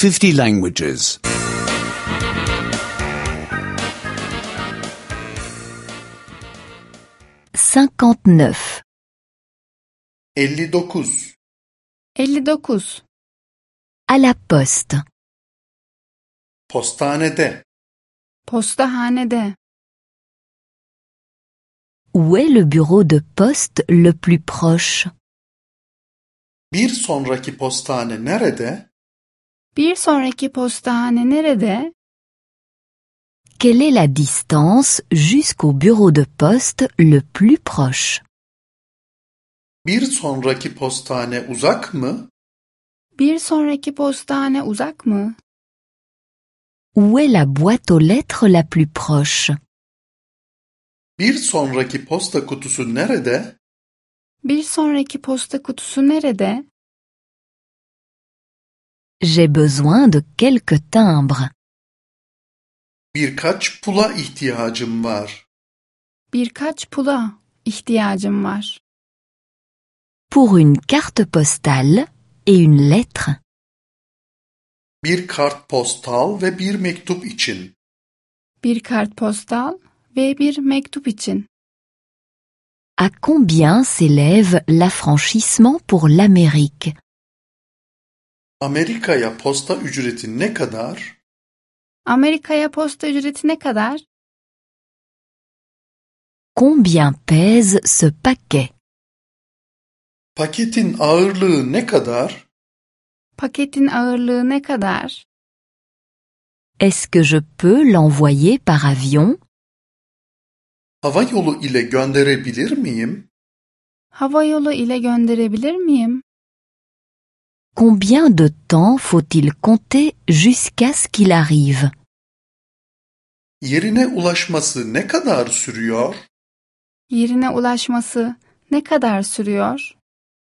50 languages. 59. 59. 59. À la poste. Postanede. Postahanede. Où est le bureau de poste le plus proche? Bir sonraki postane nerede? Bir sonraki postahane nerede? Quelle est la distance jusqu'au bureau de poste le plus proche? Bir sonraki postane uzak mı? Bir sonraki postahane uzak mı? Où est la boîte aux lettres la plus proche? Bir sonraki posta kutusu nerede? Bir sonraki posta kutusu nerede? J'ai besoin de quelques timbres. Birkaç pula ihtiyacım var. Birkaç pula ihtiyacım var. Pour une carte postale et une lettre. Bir kartpostal ve bir mektup için. Bir kartpostal ve bir mektup için. À combien s'élève l'affranchissement pour l'Amérique? Amerika'ya posta ücreti ne kadar? Amerika'ya posta ücreti ne kadar? Combien pèse ce paquet? Paketin ağırlığı ne kadar? Paketin ağırlığı ne kadar? Est-ce que je peux l'envoyer par avion? Hava yolu ile gönderebilir miyim? Hava yolu ile gönderebilir miyim? Combien de temps faut-il compter jusqu'à ce qu'il arrive? Yerine ulaşması ne kadar sürüyor? Yerine ulaşması ne kadar sürüyor?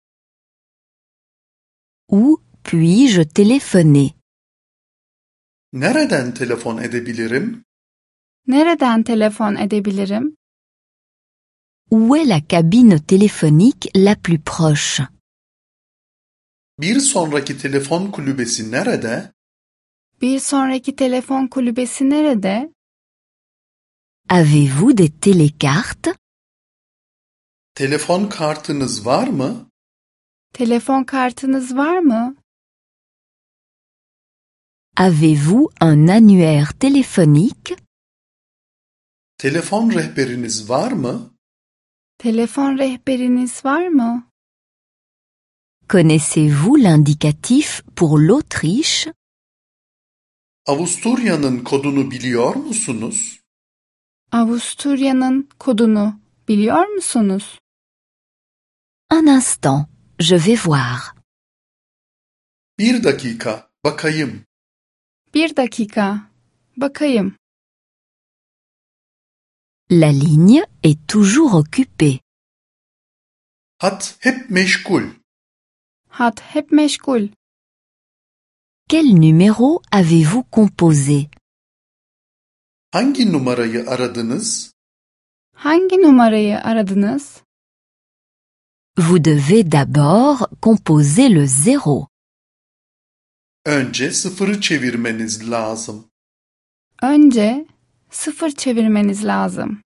Où puis-je téléphoner? Nereden telefon edebilirim? Nereden telefon edebilirim? Où est la cabine téléphonique la plus proche? Bir sonraki telefon kulübesi nerede? Bir sonraki telefon kulübesi nerede? Avez-vous des télécartes? Telefon kartınız var mı? Telefon kartınız var mı? Avez-vous un annuaire téléphonique? Telefon rehberiniz var mı? Telefon rehberiniz var mı? Connaissez-vous l'indicatif pour l'Autriche? Avusturya'nın kodunu biliyor musunuz? Avusturya'nın kodunu biliyor musunuz? Un instant, je vais voir. Bir dakika, bakayım. Bir dakika, bakayım. La ligne est toujours occupée. Hat hep meşgul. Hat hep meşgul. Quel numéro avez-vous composé? Hangi numarayı aradınız? Hangi numarayı aradınız? Vous devez d'abord composer le 0. Önce sıfırı çevirmeniz lazım. Önce sıfır çevirmeniz lazım.